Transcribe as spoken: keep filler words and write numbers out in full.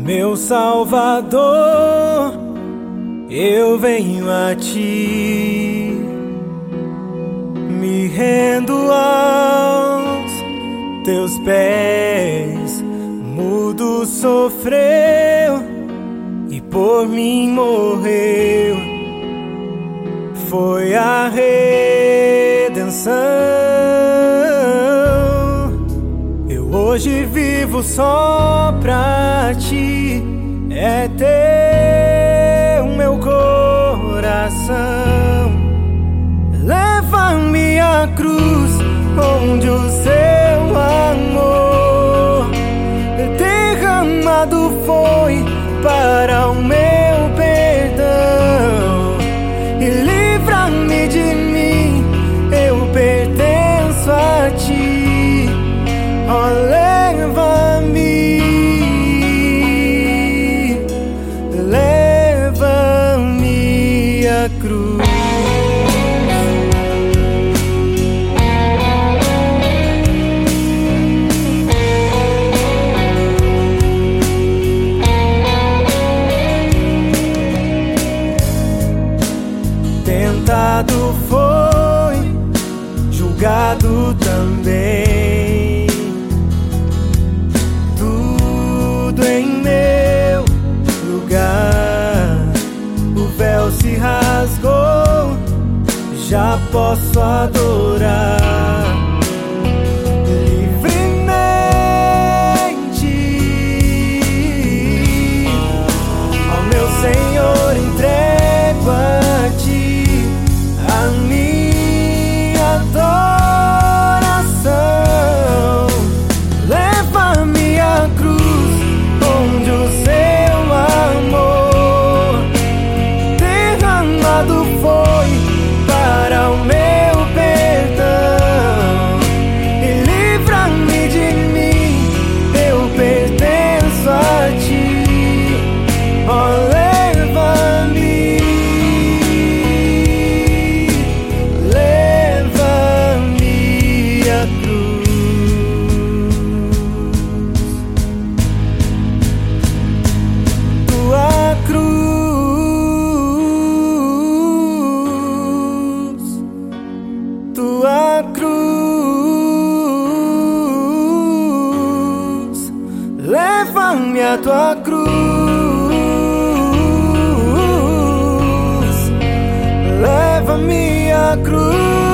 Meu Salvador, eu venho a ti, me rendo aos teus pés. Mudo sofreu e por mim morreu, foi a redenção. Eu hoje vivo só pra ti, é teu meu coração. Leva-me à cruz, onde o seu amor derramado foi para o meu perdão. E livra-me de mim, eu pertenço a ti. Oh, leva-me, leva-me à cruz. Tentado foi, julgado também, tudo em meu lugar. O véu se rasgou, já posso adorar livremente. Ao meu Senhor entrego a ti a minha adoração. Leva-me à cruz, onde o seu amor derramado foi para o meu perdão. E livra-me de mim, eu pertenço a ti. Oh, leva-me, leva-me à cruz. Tua cruz, tua cruz, leva-me à tua cruz, leva-me à cruz.